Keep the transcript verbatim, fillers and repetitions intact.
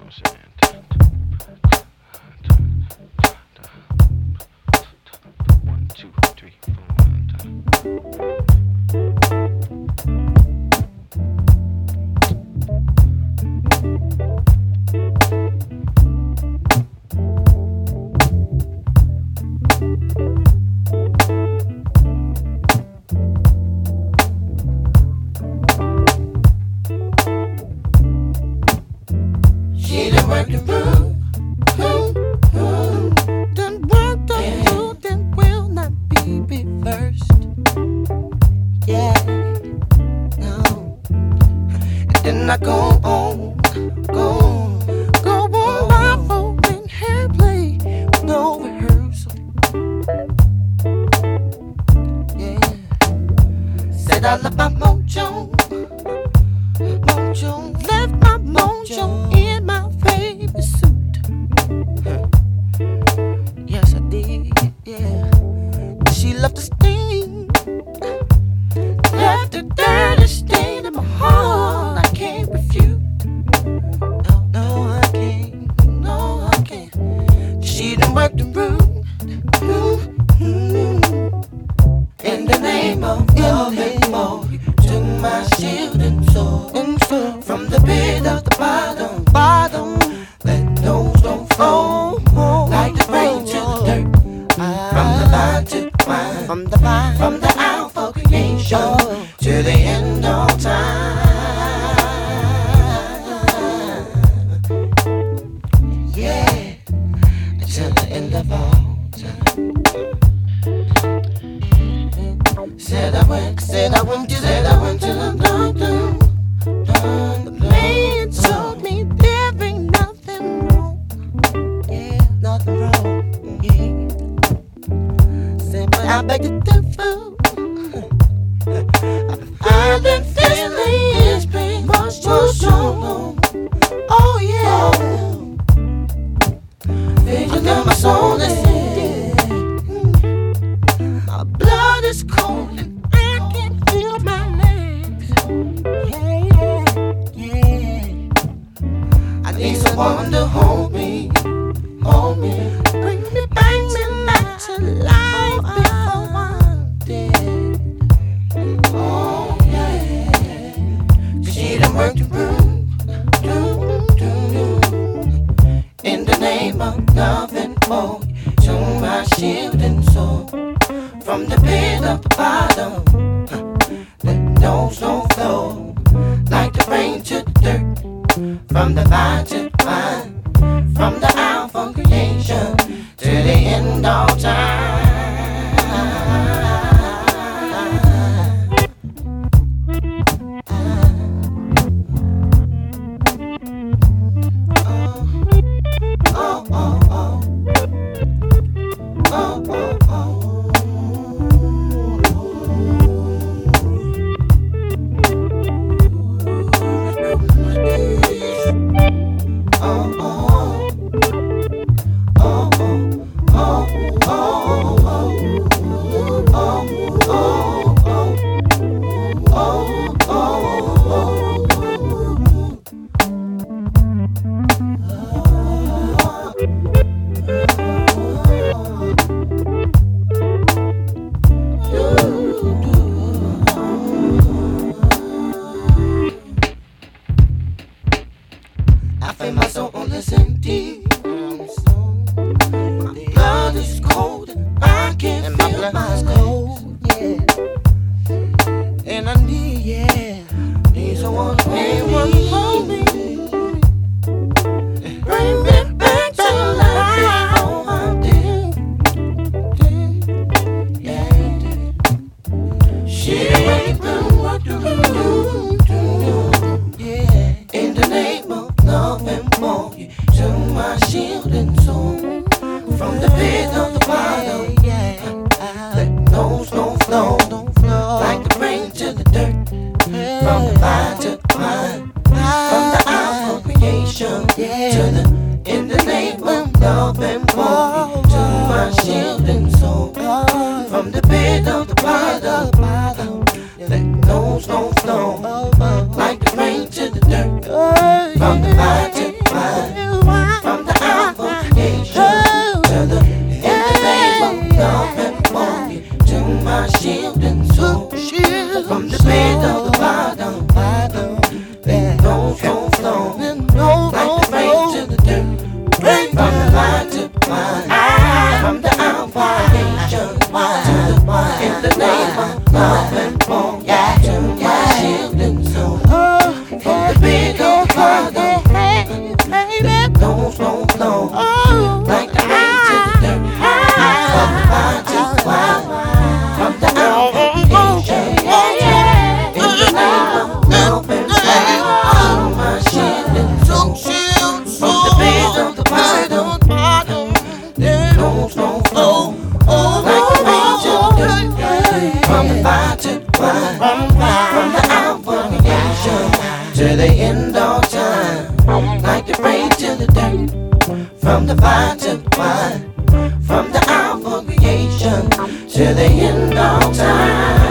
Like the rain to the dirt, from the vine to the vine. took ships from the bed of the bottom, bottom. They don't flow, flow, no, like the rain to the dirt. From the line to the line, from the outpouring to the one, in the name of love and bone, yeah, to my shielding soul. From the bed of the bottom, they don't flow, flow, like the rain to the dirt. From the line to the line, from the outpouring to in the name of love and bone, to my shielding soul. From the bed of the bottom, don't flow, flow, like the rain to the dirt. From the fire to the fire, from the outpouring to the end of time, like the rain to the dirt. From the fire to the fire, from the outpouring to the end of time.